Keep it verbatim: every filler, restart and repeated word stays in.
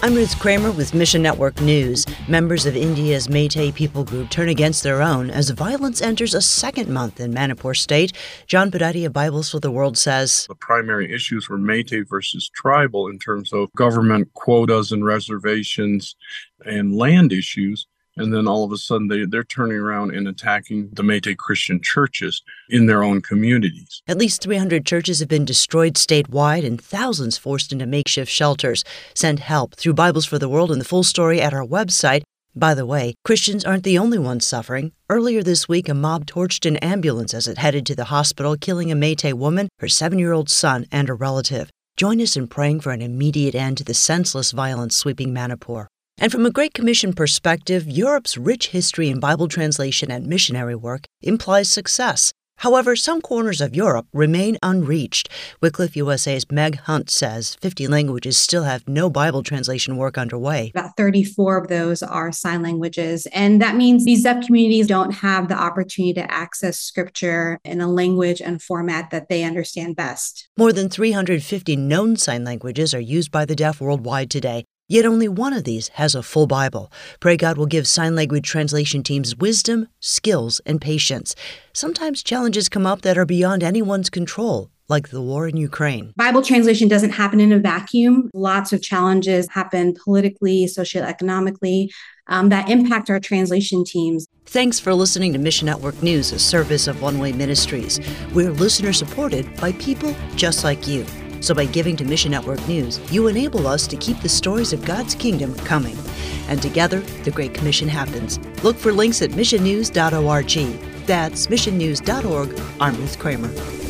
I'm Ruth Kramer with Mission Network News. Members of India's Meitei people group turn against their own as violence enters a second month in Manipur State. John Podati of Bibles for the World says the primary issues were Meitei versus tribal in terms of government quotas and reservations and land issues. And then all of a sudden they, they're turning around and attacking the Meitei Christian churches in their own communities. At least three hundred churches have been destroyed statewide and thousands forced into makeshift shelters. Send help through Bibles for the World and the full story at our website. By the way, Christians aren't the only ones suffering. Earlier this week, a mob torched an ambulance as it headed to the hospital, killing a Meitei woman, her seven-year-old son, and a relative. Join us in praying for an immediate end to the senseless violence sweeping Manipur. And from a Great Commission perspective, Europe's rich history in Bible translation and missionary work implies success. However, some corners of Europe remain unreached. Wycliffe U S A's Meg Hunt says fifty languages still have no Bible translation work underway. About thirty-four of those are sign languages. And that means these deaf communities don't have the opportunity to access Scripture in a language and format that they understand best. More than three hundred fifty known sign languages are used by the deaf worldwide today. Yet only one of these has a full Bible. Pray God will give sign language translation teams wisdom, skills, and patience. Sometimes challenges come up that are beyond anyone's control, like the war in Ukraine. Bible translation doesn't happen in a vacuum. Lots of challenges happen politically, socioeconomically, um, that impact our translation teams. Thanks for listening to Mission Network News, a service of One Way Ministries. We're listener-supported by people just like you. So by giving to Mission Network News, you enable us to keep the stories of God's kingdom coming. And together, the Great Commission happens. Look for links at mission news dot org. That's mission news dot org. I'm Ruth Kramer.